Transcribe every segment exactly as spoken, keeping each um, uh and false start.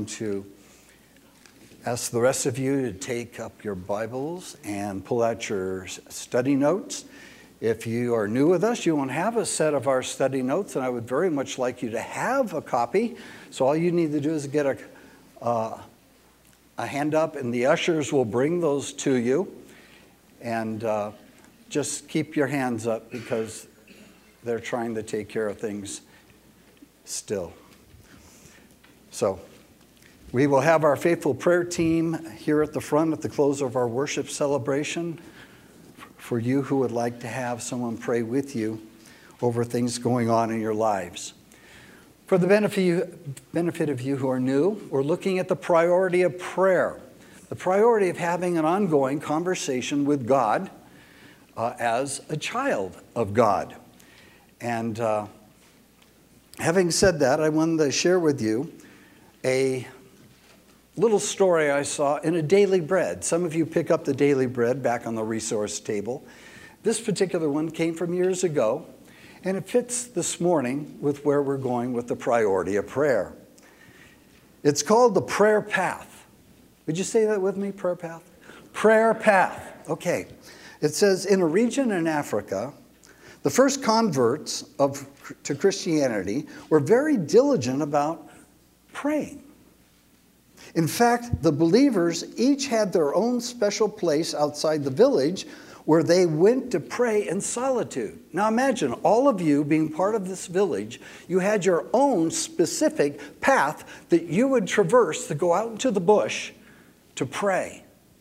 going to ask the rest of you to take up your Bibles and pull out your study notes. If you are new with us, you won't have a set of our study notes, and I would very much like you to have a copy. So all you need to do is get a, uh, a hand up, and the ushers will bring those to you. And uh, just keep your hands up because they're trying to take care of things still. So we will have our faithful prayer team here at the front at the close of our worship celebration for you who would like to have someone pray with you over things going on in your lives. For the benefit of you who are new, we're looking at the priority of prayer, the priority of having an ongoing conversation with God uh, as a child of God. And uh, having said that, I wanted to share with you a little story I saw in a Daily Bread. Some of you pick up the Daily Bread back on the resource table. This particular one came from years ago, and it fits this morning with where we're going with the priority of prayer. It's called the Prayer Path. Would you say that with me, Prayer Path? Prayer Path. Okay. It says, in a region in Africa, the first converts of, to Christianity were very diligent about praying. In fact, the believers each had their own special place outside the village where they went to pray in solitude. Now imagine all of you being part of this village. You had your own specific path that you would traverse to go out into the bush to pray.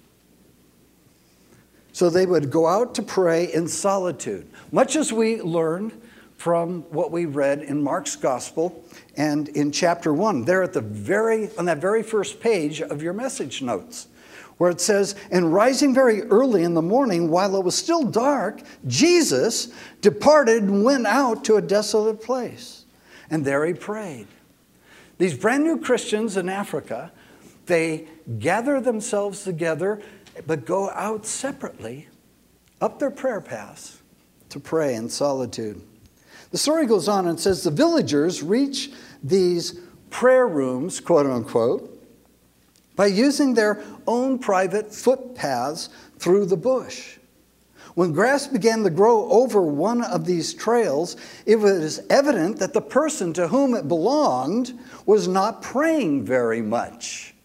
So they would go out to pray in solitude, much as we learned from what we read in Mark's Gospel and in chapter one, there at the very, on that very first page of your message notes, where it says, and rising very early in the morning, while it was still dark, Jesus departed and went out to a desolate place. And there he prayed. These brand new Christians in Africa, they gather themselves together, but go out separately up their prayer paths to pray in solitude. The story goes on and says the villagers reach these prayer rooms, quote unquote, by using their own private footpaths through the bush. When grass began to grow over one of these trails, it was evident that the person to whom it belonged was not praying very much.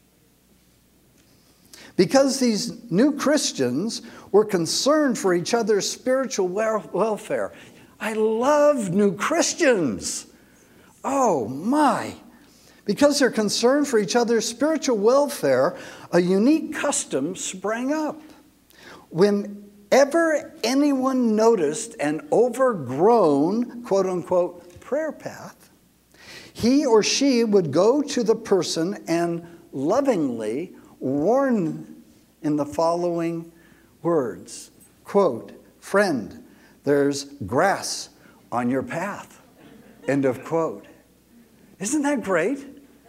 Because these new Christians were concerned for each other's spiritual welfare. I love new Christians. Oh my. Because they're concerned for each other's spiritual welfare, a unique custom sprang up. Whenever anyone noticed an overgrown, quote unquote, prayer path, he or she would go to the person and lovingly warn in the following words, quote, friend, there's grass on your path, end of quote. Isn't that great?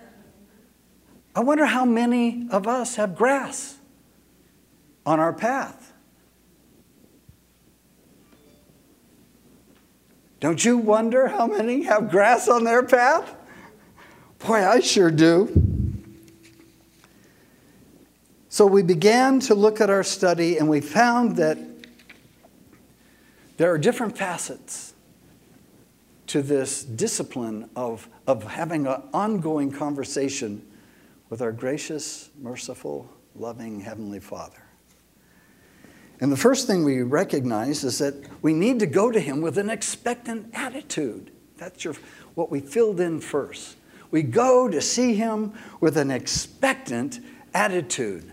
I wonder how many of us have grass on our path. Don't you wonder how many have grass on their path? Boy, I sure do. So we began to look at our study, and we found that there are different facets to this discipline of, of having an ongoing conversation with our gracious, merciful, loving Heavenly Father. And the first thing we recognize is that we need to go to Him with an expectant attitude. That's your, what we filled in first. We go to see Him with an expectant attitude.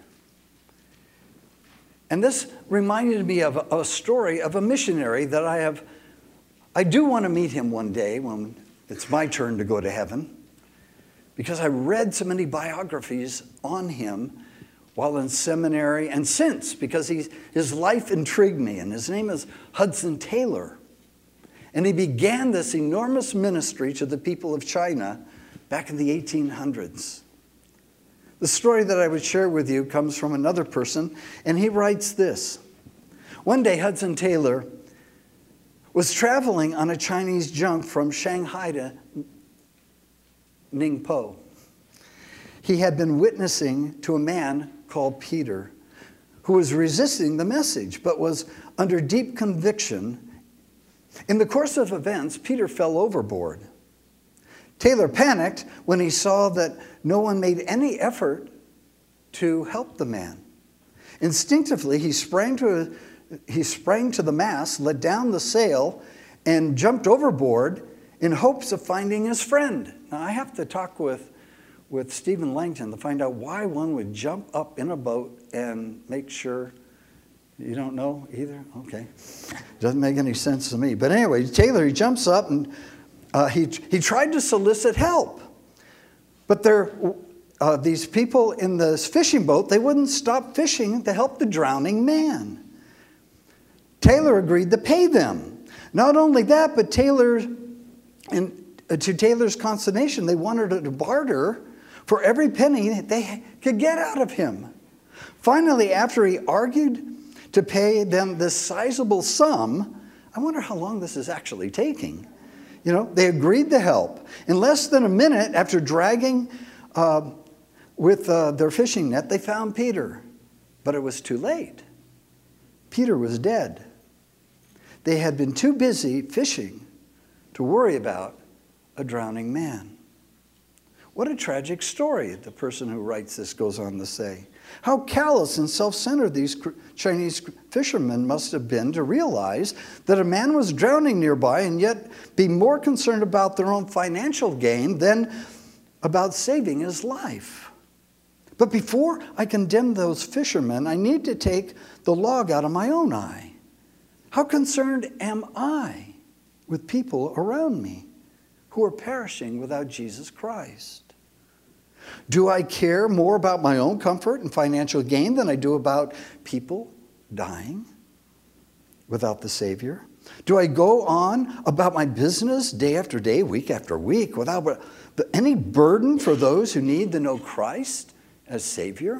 And this reminded me of a, a story of a missionary that I have. I do want to meet him one day when it's my turn to go to heaven, because I read so many biographies on him while in seminary and since, because he's, his life intrigued me. And his name is Hudson Taylor. And he began this enormous ministry to the people of China back in the eighteen hundreds. The story that I would share with you comes from another person, and he writes this. One day, Hudson Taylor was traveling on a Chinese junk from Shanghai to Ningpo. he had been witnessing to a man called Peter, who was resisting the message, but was under deep conviction. In the course of events, Peter fell overboard. Taylor panicked when he saw that no one made any effort to help the man. Instinctively, he sprang to, a, he sprang to the mast, let down the sail, and jumped overboard in hopes of finding his friend. Now, I have to talk with, with Stephen Langton to find out why one would jump up in a boat and make sure. You don't know either? Okay. Doesn't make any sense to me. But anyway, Taylor, he jumps up and uh, he, he tried to solicit help. But there, uh, these people in this fishing boat, they wouldn't stop fishing to help the drowning man. Taylor agreed to pay them. Not only that, but Taylor, in, uh, to Taylor's consternation, they wanted to barter for every penny they could get out of him. Finally, after he argued to pay them this sizable sum, I wonder how long this is actually taking. You know, they agreed to help. In less than a minute, after dragging uh, with uh, their fishing net, they found Peter. But it was too late. Peter was dead. They had been too busy fishing to worry about a drowning man. What a tragic story, the person who writes this goes on to say. How callous and self-centered these Chinese fishermen must have been to realize that a man was drowning nearby and yet be more concerned about their own financial gain than about saving his life. But before I condemn those fishermen, I need to take the log out of my own eye. How concerned am I with people around me who are perishing without Jesus Christ? Do I care more about my own comfort and financial gain than I do about people dying without the Savior? Do I go on about my business day after day, week after week, without any burden for those who need to know Christ as Savior?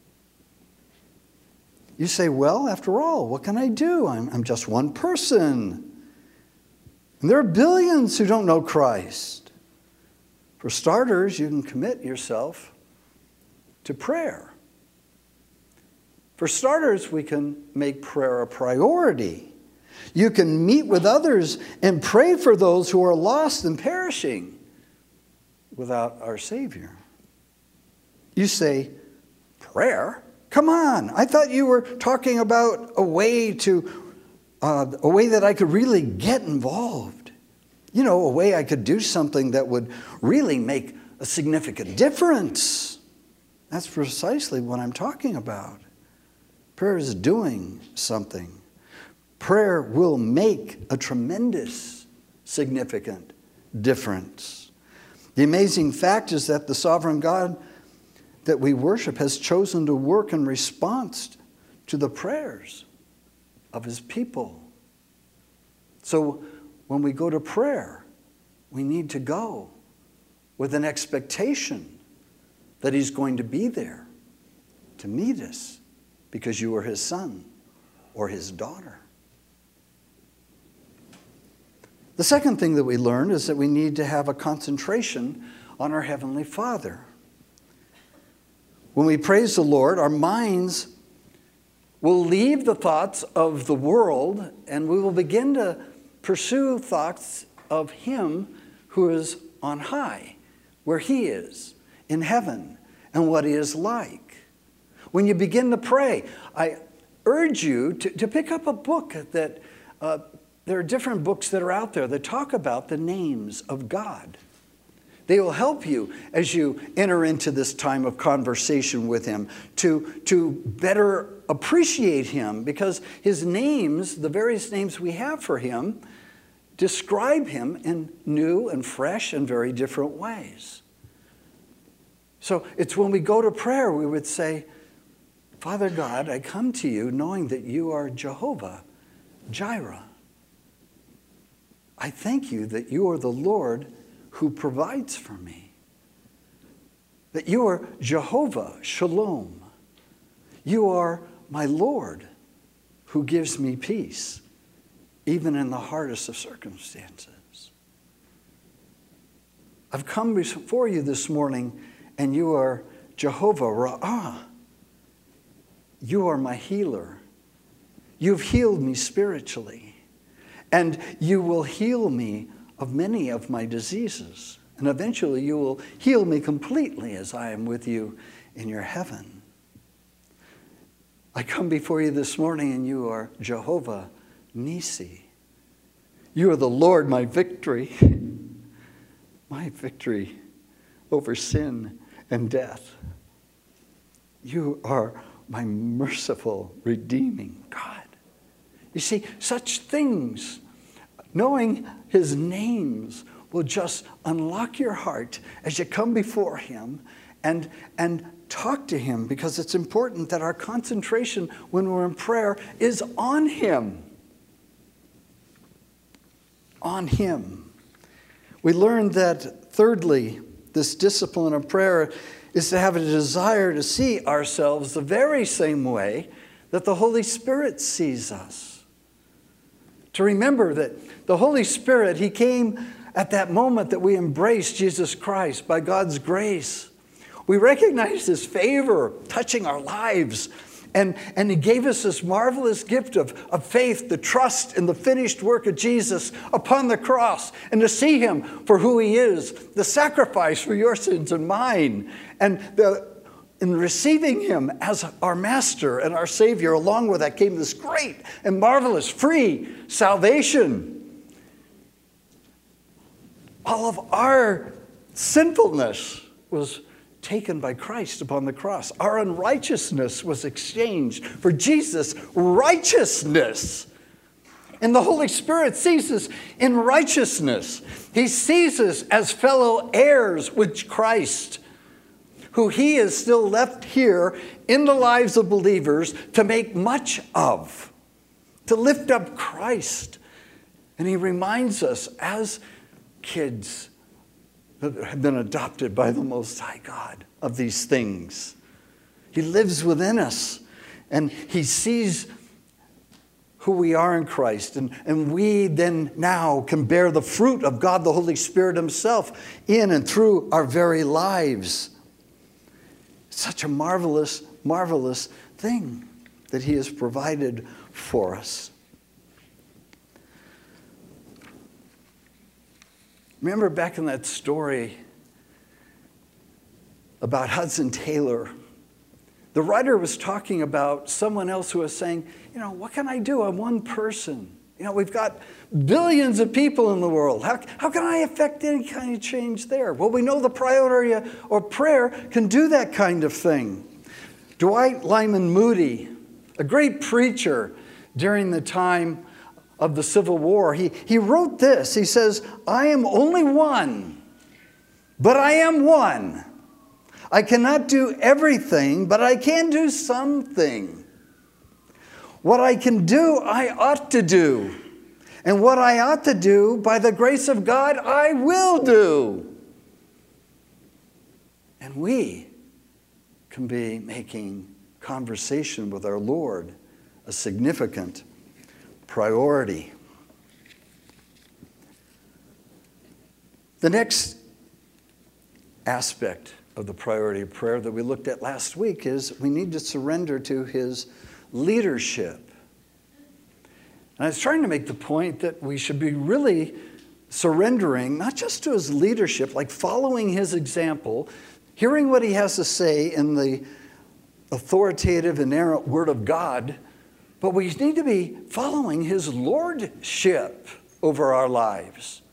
You say, well, after all, what can I do? I'm, I'm just one person. And there are billions who don't know Christ. For starters, you can commit yourself to prayer. For starters, we can make prayer a priority. You can meet with others and pray for those who are lost and perishing without our Savior. You say, prayer? Come on, I thought you were talking about a way to, uh, a way that I could really get involved. You know, a way I could do something that would really make a significant difference. That's precisely what I'm talking about. Prayer is doing something. Prayer will make a tremendous, significant difference. The amazing fact is that the sovereign God that we worship has chosen to work in response to the prayers of his people. So when we go to prayer, we need to go with an expectation that he's going to be there to meet us because you are his son or his daughter. The second thing that we learn is that we need to have a concentration on our Heavenly Father. When we praise the Lord, our minds will leave the thoughts of the world and we will begin to pursue thoughts of him who is on high, where he is, in heaven, and what he is like. When you begin to pray, I urge you to, to pick up a book that, uh, there are different books that are out there that talk about the names of God. They will help you as you enter into this time of conversation with him to, to better appreciate him, because his names, the various names we have for him, describe him in new and fresh and very different ways. So it's when we go to prayer, we would say, Father God, I come to you knowing that you are Jehovah Jireh. I thank you that you are the Lord who provides for me. That you are Jehovah Shalom. You are my Lord who gives me peace, even in the hardest of circumstances. I've come before you this morning, and you are Jehovah Ra'ah. You are my healer. You've healed me spiritually. And you will heal me of many of my diseases. And eventually you will heal me completely as I am with you in your heaven. I come before you this morning and you are Jehovah Nisi. You are the Lord, my victory. My victory over sin and death. You are my merciful, redeeming God. You see, such things, knowing his names, will just unlock your heart as you come before him and, and talk to him, because it's important that our concentration when we're in prayer is on him. On him. We learned that, thirdly, this discipline of prayer is to have a desire to see ourselves the very same way that the Holy Spirit sees us. To remember that the Holy Spirit, he came at that moment that we embraced Jesus Christ by God's grace. We recognized his favor touching our lives. And, and he gave us this marvelous gift of, of faith, to trust in the finished work of Jesus upon the cross and to see him for who he is, the sacrifice for your sins and mine. And the, in receiving him as our master and our Savior, along with that came this great and marvelous free salvation. All of our sinfulness was taken by Christ upon the cross. Our unrighteousness was exchanged for Jesus' righteousness. And the Holy Spirit sees us in righteousness. He sees us as fellow heirs with Christ, who he is still left here in the lives of believers to make much of, to lift up Christ. And he reminds us as kids that have been adopted by the Most High God of these things. He lives within us, and he sees who we are in Christ. And, and we then now can bear the fruit of God, the Holy Spirit himself, in and through our very lives. Such a marvelous, marvelous thing that he has provided for us. Remember back in that story about Hudson Taylor, the writer was talking about someone else who was saying, you know, what can I do? I'm one person. You know, we've got billions of people in the world. How, how can I affect any kind of change there? Well, we know the priority or prayer can do that kind of thing. Dwight Lyman Moody, a great preacher during the time of the Civil War, he, he wrote this. He says, I am only one, but I am one. I cannot do everything, but I can do something. What I can do, I ought to do. And what I ought to do, by the grace of God, I will do. And we can be making conversation with our Lord a significant priority. The next aspect of the priority of prayer that we looked at last week is we need to surrender to his leadership. And I was trying to make the point that we should be really surrendering, not just to his leadership, like following his example, hearing what he has to say in the authoritative, inerrant Word of God, but we need to be following his lordship over our lives.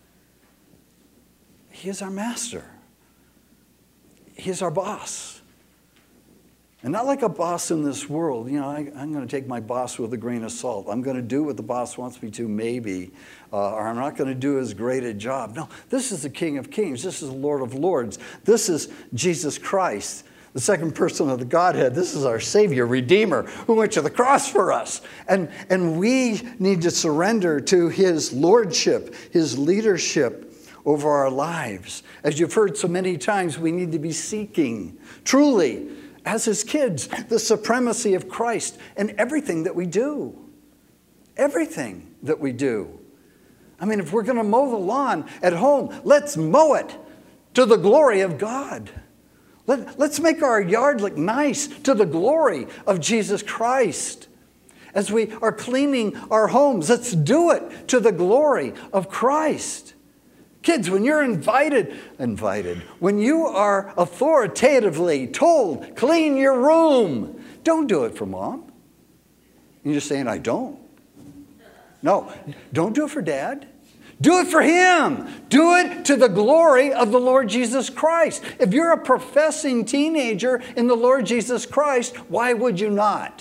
He is our master. He is our boss. And not like a boss in this world. You know, I, I'm going to take my boss with a grain of salt. I'm going to do what the boss wants me to, maybe. Uh, or I'm not going to do as great a job. No, this is the King of Kings. This is the Lord of Lords. This is Jesus Christ, the second person of the Godhead. This is our Savior, Redeemer, who went to the cross for us. And, and we need to surrender to his lordship, his leadership over our lives. As you've heard so many times, we need to be seeking, truly, as his kids, the supremacy of Christ in everything that we do. Everything that we do. I mean, if we're going to mow the lawn at home, let's mow it to the glory of God. Let, let's make our yard look nice to the glory of Jesus Christ. As we are cleaning our homes, let's do it to the glory of Christ. Kids, when you're invited, invited, when you are authoritatively told, clean your room, don't do it for mom. You're just saying, I don't. No, don't do it for dad. Do it for him. Do it to the glory of the Lord Jesus Christ. If you're a professing teenager in the Lord Jesus Christ, why would you not?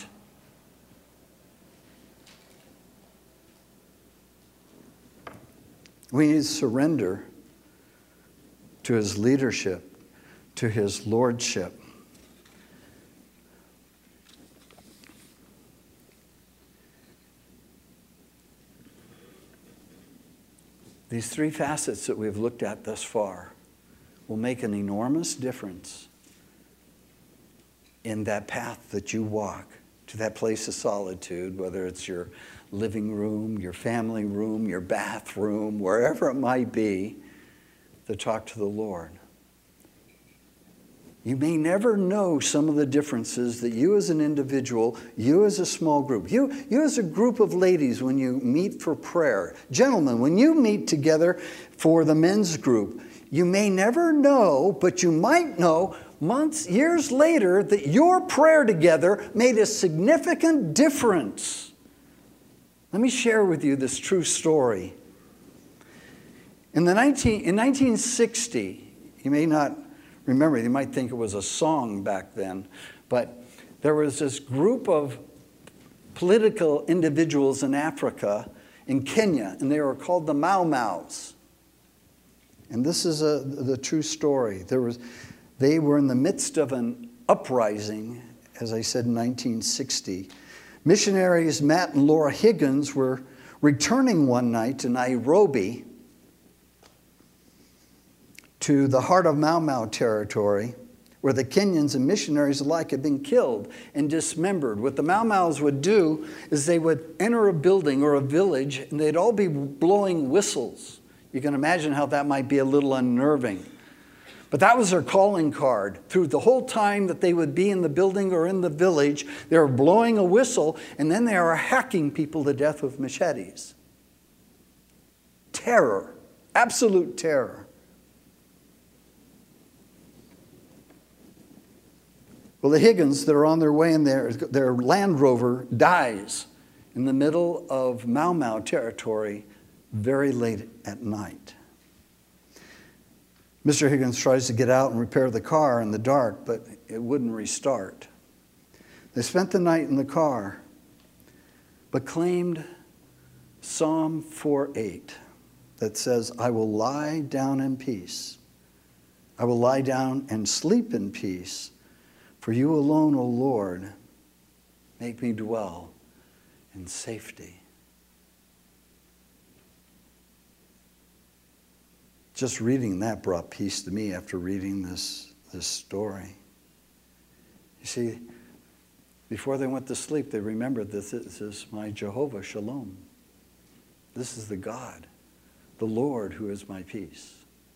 We need to surrender to his leadership, to his lordship. These three facets that we've looked at thus far will make an enormous difference in that path that you walk to that place of solitude, whether it's your living room, your family room, your bathroom, wherever it might be, to talk to the Lord. You may never know some of the differences that you as an individual, you as a small group, you, you as a group of ladies when you meet for prayer, gentlemen, when you meet together for the men's group, you may never know, but you might know months, years later, that your prayer together made a significant difference. Let me share with you this true story. In, the nineteen, in nineteen sixty, you may not remember, you might think it was a song back then, but there was this group of political individuals in Africa, in Kenya, and they were called the Mau Maus. And this is a, the true story. There was, they were in the midst of an uprising, as I said, in nineteen sixty. Missionaries Matt and Laura Higgins were returning one night to Nairobi, to the heart of Mau Mau territory, where the Kenyans and missionaries alike had been killed and dismembered. What the Mau Maus would do is they would enter a building or a village, and they'd all be blowing whistles. You can imagine how that might be a little unnerving. But that was their calling card. Through the whole time that they would be in the building or in the village, they were blowing a whistle, and then they were hacking people to death with machetes. Terror, absolute terror. Well, the Higgins that are on their way in there, their Land Rover dies in the middle of Mau Mau territory very late at night. Mister Higgins tries to get out and repair the car in the dark, but it wouldn't restart. They spent the night in the car, but claimed Psalm four eight that says, I will lie down in peace. I will lie down and sleep in peace. For you alone, O Lord, make me dwell in safety. Just reading that brought peace to me after reading this, this story. You see, before they went to sleep, they remembered that this is my Jehovah Shalom. This is the God, the Lord who is my peace.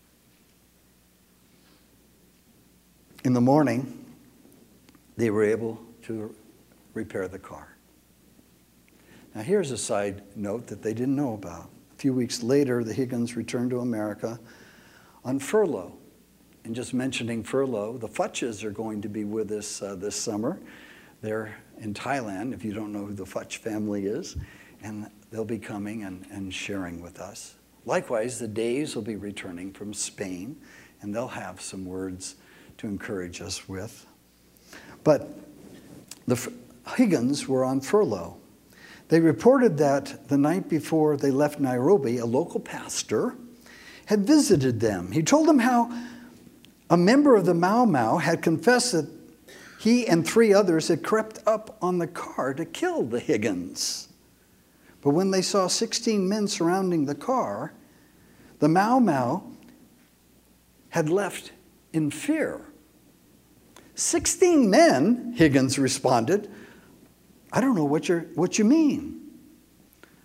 In the morning, they were able to repair the car. Now here's a side note that they didn't know about. A few weeks later, the Higgins returned to America on furlough. And just mentioning furlough, the Futches are going to be with us uh, this summer. They're in Thailand, if you don't know who the Futch family is, and they'll be coming and, and sharing with us. Likewise, the Days will be returning from Spain, and they'll have some words to encourage us with. But the Higgins were on furlough. They reported that the night before they left Nairobi, a local pastor had visited them. He told them how a member of the Mau Mau had confessed that he and three others had crept up on the car to kill the Higgins. But when they saw sixteen men surrounding the car, the Mau Mau had left in fear. sixteen men, Higgins responded. I don't know what, you're, what you mean.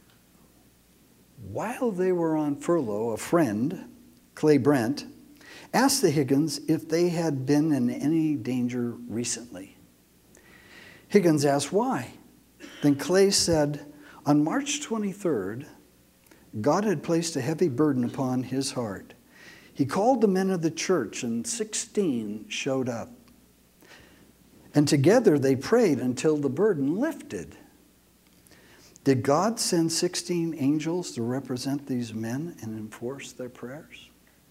While they were on furlough, a friend, Clay Brent, asked the Higgins if they had been in any danger recently. Higgins asked why. Then Clay said, on March twenty-third, God had placed a heavy burden upon his heart. He called the men of the church, and sixteen showed up. And together they prayed until the burden lifted. Did God send sixteen angels to represent these men and enforce their prayers?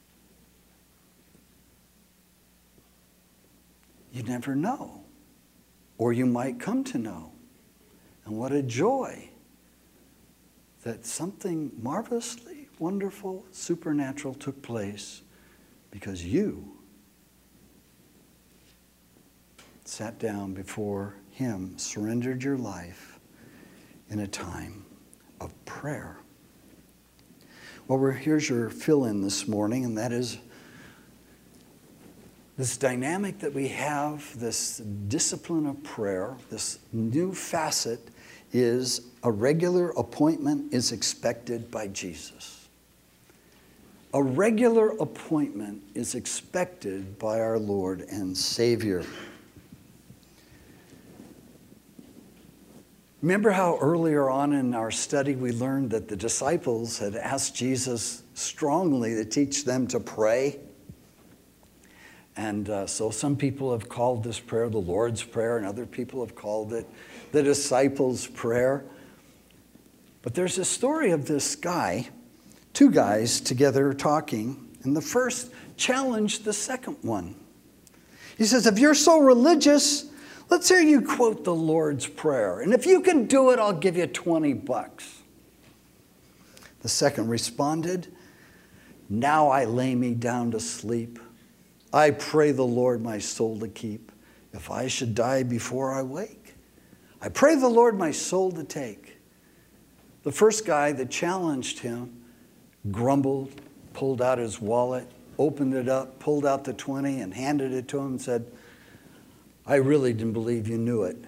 You never know, or you might come to know. And what a joy that something marvelously wonderful, supernatural took place because you sat down before him, surrendered your life in a time of prayer. Well, we're, here's your fill-in this morning, and that is this dynamic that we have, this discipline of prayer, this new facet is a regular appointment is expected by Jesus. A regular appointment is expected by our Lord and Savior. Remember how earlier on in our study we learned that the disciples had asked Jesus strongly to teach them to pray? And uh, so some people have called this prayer the Lord's Prayer, and other people have called it the disciples' prayer. But there's a story of this guy, two guys together talking, and the first challenged the second one. He says, if you're so religious, let's hear you quote the Lord's Prayer. And if you can do it, I'll give you twenty bucks. The second responded, now I lay me down to sleep. I pray the Lord my soul to keep, if I should die before I wake. I pray the Lord my soul to take. The first guy that challenged him grumbled, pulled out his wallet, opened it up, pulled out the twenty and handed it to him and said, I really didn't believe you knew it.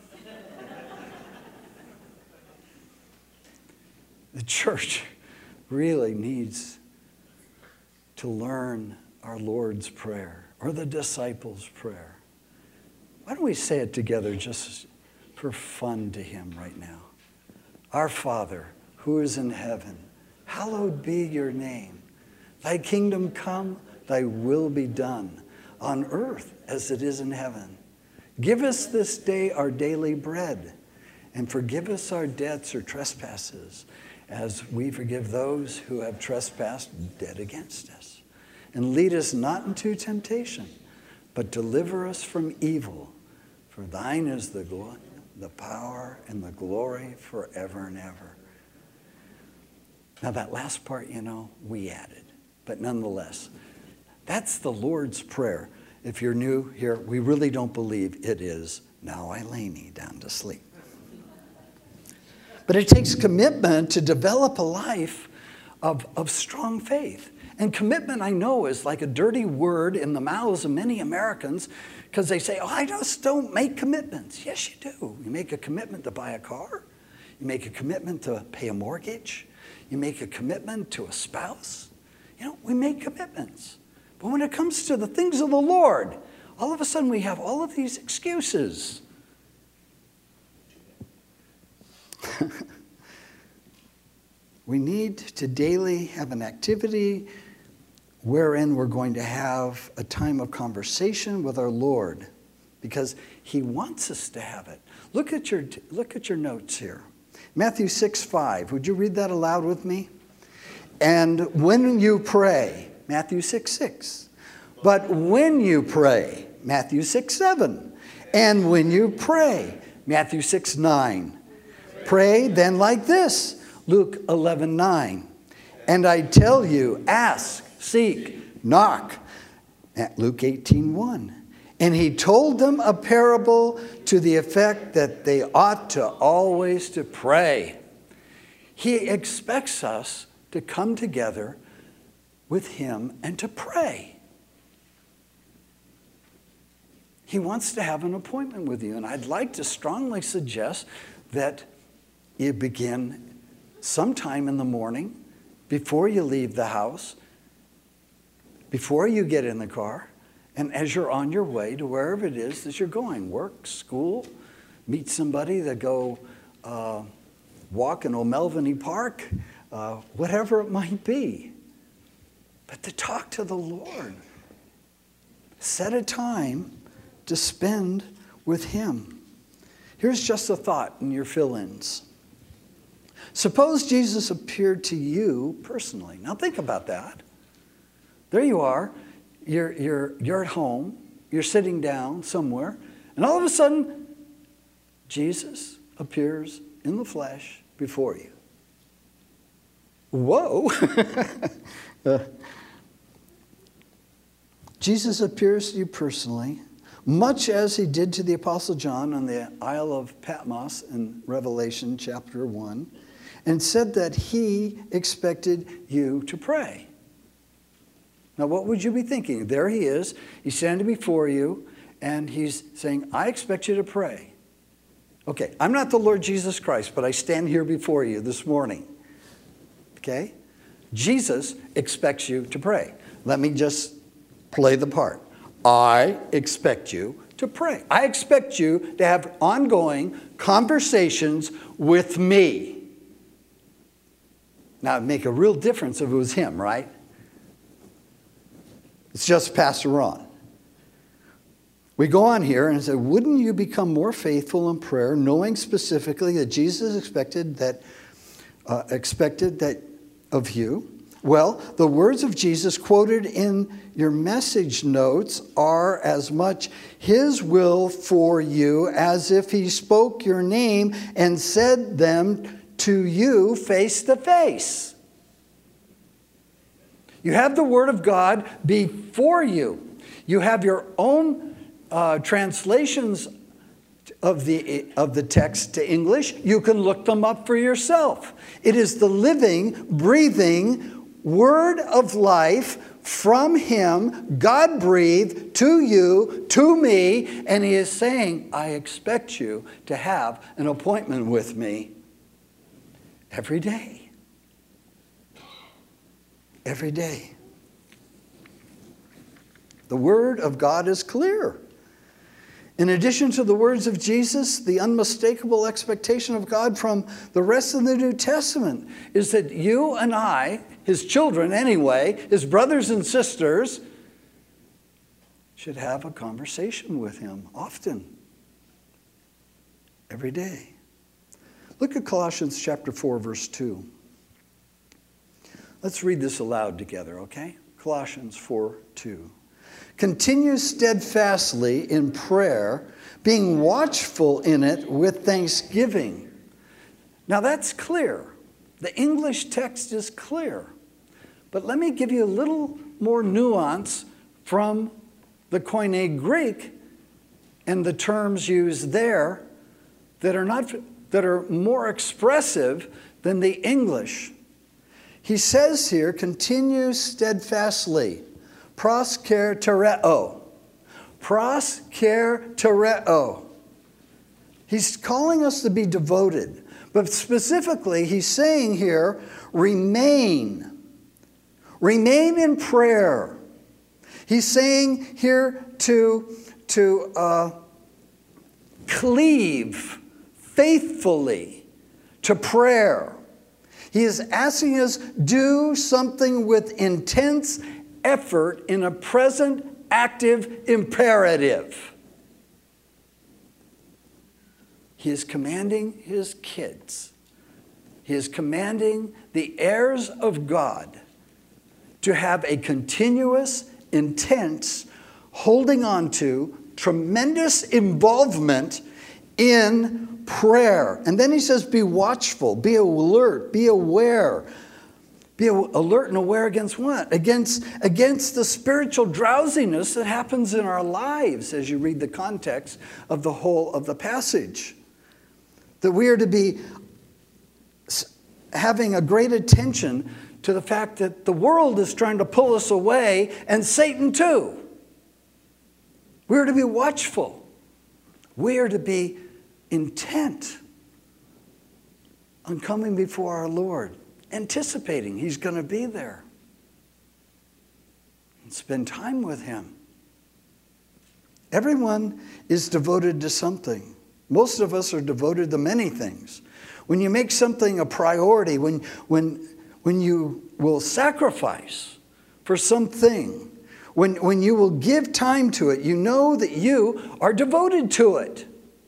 The church really needs to learn our Lord's Prayer or the disciples' prayer. Why don't we say it together just for fun to him right now? Our Father, who is in heaven, hallowed be your name. Thy kingdom come, thy will be done, on earth as it is in heaven. Give us this day our daily bread, and forgive us our debts or trespasses, as we forgive those who have trespassed debt against us. And lead us not into temptation, but deliver us from evil. For thine is the glory, the power, and the glory forever and ever. Now that last part, you know, we added. But nonetheless, that's the Lord's Prayer. If you're new here, we really don't believe it is, now I lay me down to sleep. But it takes commitment to develop a life of, of strong faith. And commitment, I know, is like a dirty word in the mouths of many Americans because they say, oh, I just don't make commitments. Yes, you do. You make a commitment to buy a car. You make a commitment to pay a mortgage. You make a commitment to a spouse. You know, we make commitments. But when it comes to the things of the Lord, all of a sudden we have all of these excuses. We need to daily have an activity wherein we're going to have a time of conversation with our Lord because he wants us to have it. Look at your, look at your notes here. Matthew six five. Would you read that aloud with me? And when you pray, Matthew six six. But when you pray, Matthew six seven. And when you pray, Matthew six nine. Pray then like this, Luke eleven nine. And I tell you, ask, seek, knock, at Luke eighteen one. And he told them a parable to the effect that they ought to always to pray. He expects us to come together with him and to pray. He wants to have an appointment with you. And I'd like to strongly suggest that you begin sometime in the morning before you leave the house. before you get in the car and as you're on your way to wherever it is that you're going, work, school, meet somebody that go uh, walk in O'Melveny Park, uh, whatever it might be. But to talk to the Lord. Set a time to spend with him. Here's just a thought in your fill-ins. Suppose Jesus appeared to you personally. Now think about that. There you are. You're, you're, you're at home. You're sitting down somewhere. And all of a sudden, Jesus appears in the flesh before you. Whoa. uh, Jesus appears to you personally, much as he did to the Apostle John on the Isle of Patmos in Revelation chapter one, and said that he expected you to pray. Now, what would you be thinking? There he is. He's standing before you, and he's saying, I expect you to pray. Okay, I'm not the Lord Jesus Christ, but I stand here before you this morning. Okay? Jesus expects you to pray. Let me just play the part. I expect you to pray. I expect you to have ongoing conversations with me. Now, it'd make a real difference if it was him, right? It's just Pastor Ron. We go on here and say, wouldn't you become more faithful in prayer, knowing specifically that Jesus expected that uh, expected that of you? Well, the words of Jesus quoted in your message notes are as much his will for you as if he spoke your name and said them to you face to face. You have the Word of God before you. You have your own uh, translations of the, of the text to English. You can look them up for yourself. It is the living, breathing Word of life from him, God breathed to you, to me, and he is saying, I expect you to have an appointment with me every day. Every day. The Word of God is clear. In addition to the words of Jesus, the unmistakable expectation of God from the rest of the New Testament is that you and I, his children anyway, his brothers and sisters, should have a conversation with him often, every day. Look at Colossians chapter four, verse two. Let's read this aloud together, okay? Colossians four, two. Continue steadfastly in prayer, being watchful in it with thanksgiving. Now that's clear. The English text is clear. But let me give you a little more nuance from the Koine Greek and the terms used there that are not that are more expressive than the English. He says here, continue steadfastly. Proskertereo. Proskertereo. He's calling us to be devoted. But specifically, he's saying here, remain. Remain in prayer. He's saying here to, to uh, cleave faithfully to prayer. He is asking us do something with intense effort in a present active imperative. He is commanding his kids. He is commanding the heirs of God to have a continuous, intense, holding on to, tremendous involvement in prayer. And then he says, be watchful, be alert, be aware. Be alert and aware against what? Against, against the spiritual drowsiness that happens in our lives as you read the context of the whole of the passage. That we are to be having a great attention to the fact that the world is trying to pull us away, and Satan too. We are to be watchful. We are to be intent on coming before our Lord, anticipating he's going to be there. and spend time with him. Everyone is devoted to something. Most of us are devoted to many things. When you make something a priority, when, when, when you will sacrifice for something, when, when you will give time to it, you know that you are devoted to it.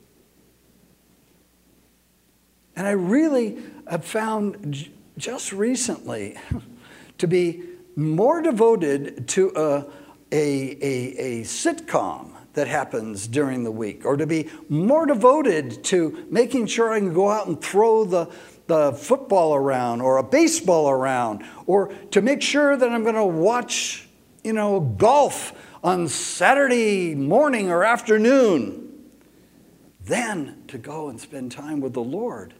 And I really have found j- just recently to be more devoted to a, a, a, a sitcom that happens during the week, or to be more devoted to making sure I can go out and throw the, the football around or a baseball around, or to make sure that I'm going to watch, you know, golf on Saturday morning or afternoon, than to go and spend time with the Lord.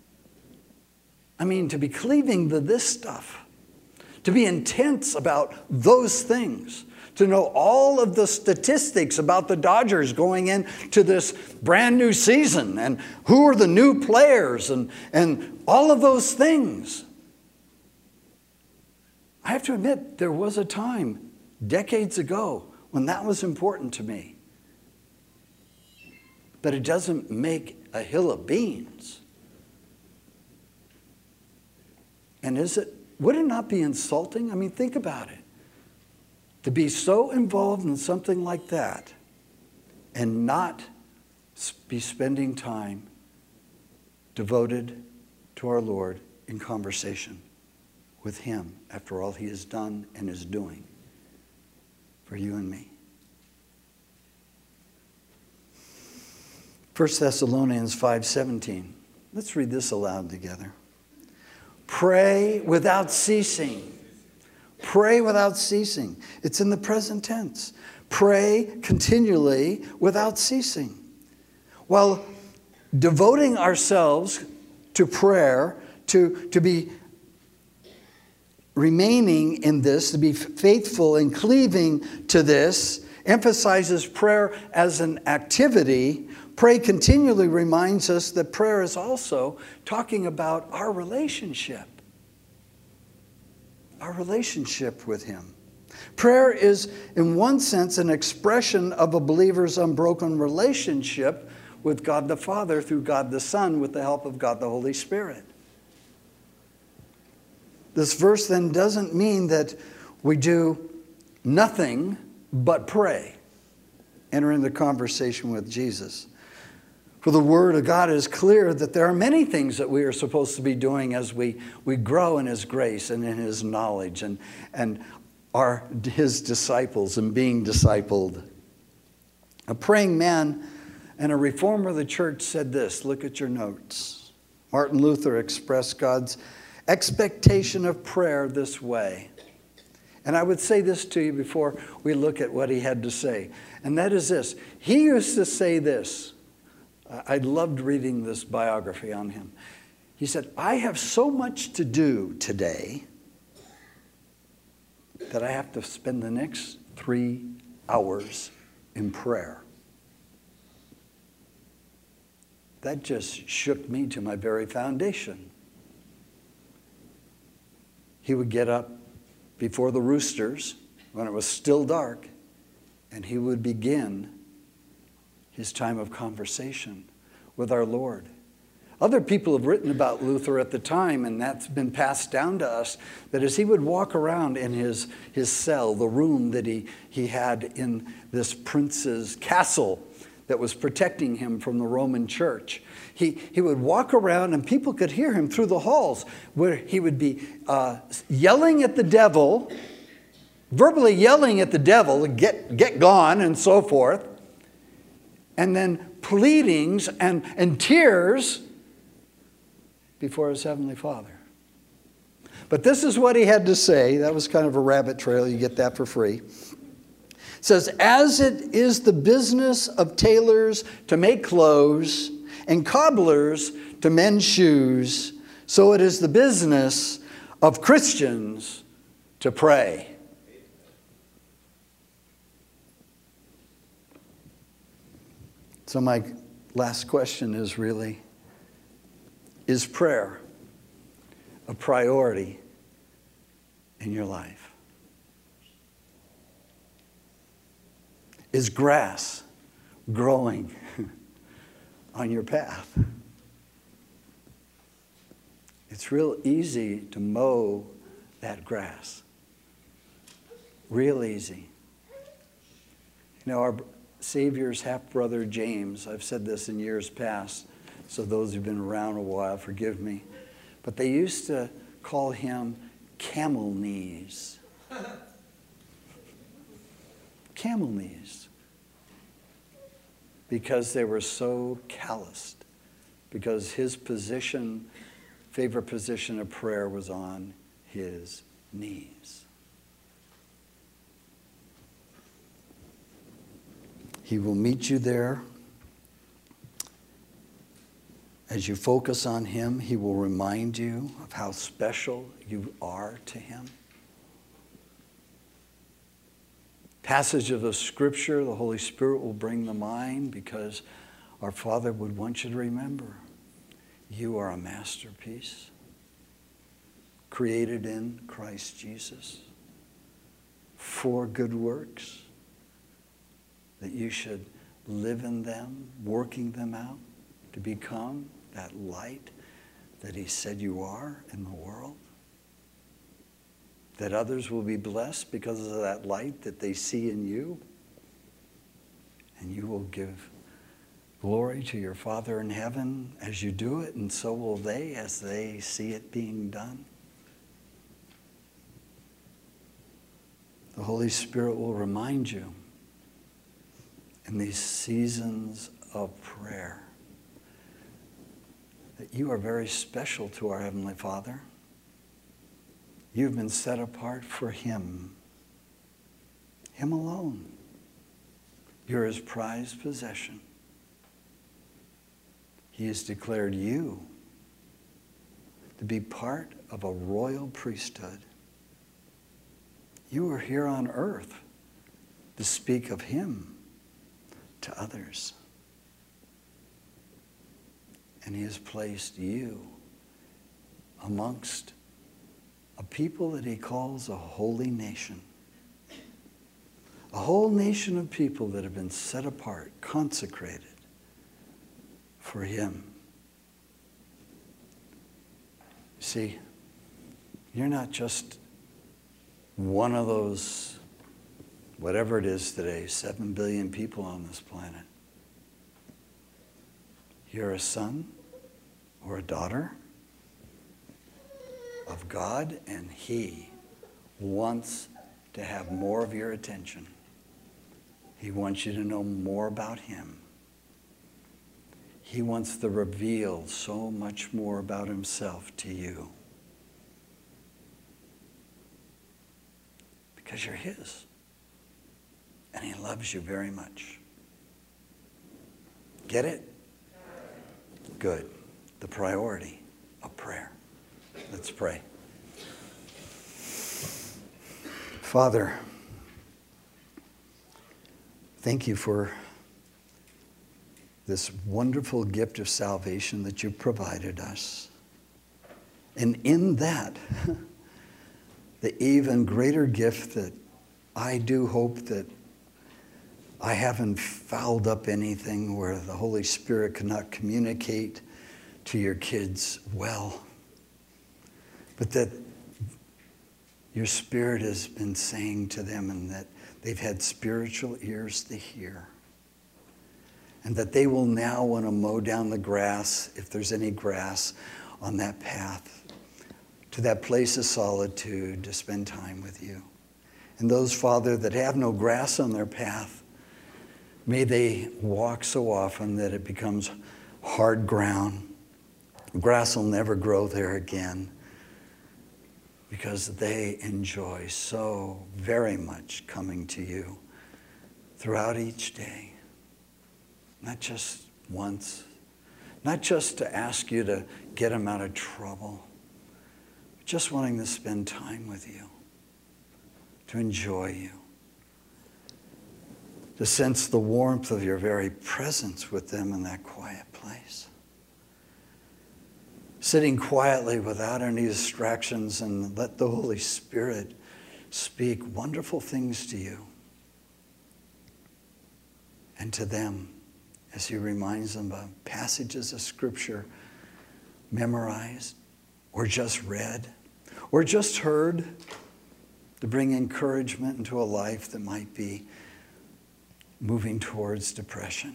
I mean, to be cleaving to this stuff, to be intense about those things, to know all of the statistics about the Dodgers going into this brand new season and who are the new players and, and all of those things. I have to admit, there was a time decades ago when that was important to me. But it doesn't make a hill of beans. And is it, would it not be insulting? I mean, think about it. To be so involved in something like that and not be spending time devoted to our Lord in conversation with him after all he has done and is doing for you and me. First Thessalonians five seventeen. Let's read this aloud together. Pray without ceasing. Pray without ceasing. It's in the present tense. Pray continually without ceasing. While devoting ourselves to prayer, to, to be remaining in this, to be faithful and cleaving to this, emphasizes prayer as an activity. Pray continually reminds us that prayer is also talking about our relationship. Our relationship with him. Prayer is, in one sense, an expression of a believer's unbroken relationship with God the Father through God the Son with the help of God the Holy Spirit. This verse then doesn't mean that we do nothing but pray. Enter into conversation with Jesus. For the Word of God is clear that there are many things that we are supposed to be doing as we, we grow in his grace and in his knowledge and, and are his disciples and being discipled. A praying man and a reformer of the church said this. Look at your notes. Martin Luther expressed God's expectation of prayer this way. And I would say this to you before we look at what he had to say. And that is this. He used to say this. I loved reading this biography on him. He said, I have so much to do today that I have to spend the next three hours in prayer. That just shook me to my very foundation. He would get up before the roosters when it was still dark, and he would begin his time of conversation with our Lord. Other people have written about Luther at the time, and that's been passed down to us, that as he would walk around in his, his cell, the room that he, he had in this prince's castle that was protecting him from the Roman church, he, he would walk around and people could hear him through the halls, where he would be uh, yelling at the devil, verbally yelling at the devil, get, get gone and so forth, and then pleadings and, and tears before his heavenly Father. But this is what he had to say. That was kind of a rabbit trail. You get that for free. It says, as it is the business of tailors to make clothes and cobblers to mend shoes, so it is the business of Christians to pray. So my last question is really, is prayer a priority in your life? Is grass growing on your path? It's real easy to mow that grass. Real easy. You know, our Savior's half-brother James, I've said this in years past, so those who've been around a while, forgive me, but they used to call him camel knees. Camel knees. Because they were so calloused. Because his position, favorite position of prayer was on his knees. He will meet you there. As you focus on him, he will remind you of how special you are to him. Passage of the scripture, the Holy Spirit will bring to mind because our Father would want you to remember, you are a masterpiece created in Christ Jesus for good works, that you should live in them, working them out to become that light that he said you are in the world. That others will be blessed because of that light that they see in you. And you will give glory to your Father in heaven as you do it, and so will they as they see it being done. The Holy Spirit will remind you in these seasons of prayer that you are very special to our Heavenly Father. You've been set apart for him, him alone. You're his prized possession. He has declared you to be part of a royal priesthood. You are here on earth to speak of him to others. And he has placed you amongst a people that he calls a holy nation. A whole nation of people that have been set apart, consecrated for him. See, you're not just one of those, whatever it is today, seven billion people on this planet. You're a son or a daughter of God, and he wants to have more of your attention. He wants you to know more about him. He wants to reveal so much more about himself to you. Because you're his. And he loves you very much. Get it? Good. The priority of prayer. Let's pray. Father, thank you for this wonderful gift of salvation that you provided us. And in that, the even greater gift that I do hope that I haven't fouled up anything where the Holy Spirit cannot communicate to your kids well, but that your Spirit has been saying to them, and that they've had spiritual ears to hear, and that they will now want to mow down the grass, if there's any grass on that path, to that place of solitude to spend time with you. And those, Father, that have no grass on their path, may they walk so often that it becomes hard ground. Grass will never grow there again because they enjoy so very much coming to you throughout each day. Not just once, not just to ask you to get them out of trouble, but just wanting to spend time with you, to enjoy you, to sense the warmth of your very presence with them in that quiet place. Sitting quietly without any distractions, and let the Holy Spirit speak wonderful things to you. and to them as he reminds them of passages of Scripture memorized or just read or just heard, to bring encouragement into a life that might be moving towards depression.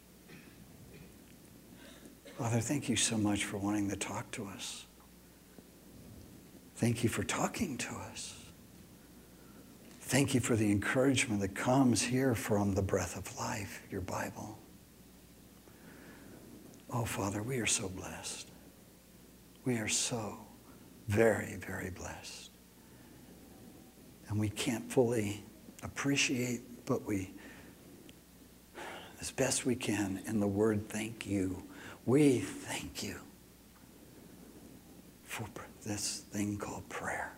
Father, thank you so much for wanting to talk to us. Thank you for talking to us. Thank you for the encouragement that comes here from the breath of life, your Bible. Oh, Father, we are so blessed. We are so very, very blessed. And we can't fully appreciate, but we, as best we can, in the word thank you, we thank you for this thing called prayer.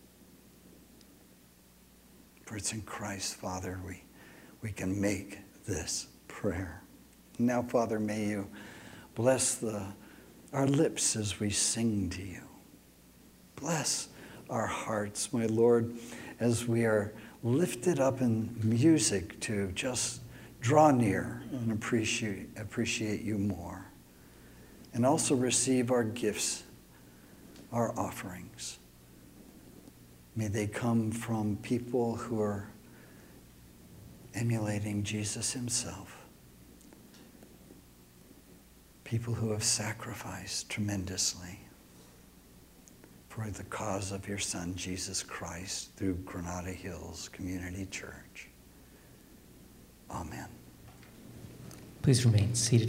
For it's in Christ, Father, we, we can make this prayer. Now, Father, may you bless the, our lips as we sing to you. Bless our hearts, my Lord, as we are lifted up in music to just draw near and appreciate, appreciate you more. And also receive our gifts, our offerings. May they come from people who are emulating Jesus himself. People who have sacrificed tremendously for the cause of your Son, Jesus Christ, through Granada Hills Community Church. Amen. Please remain seated.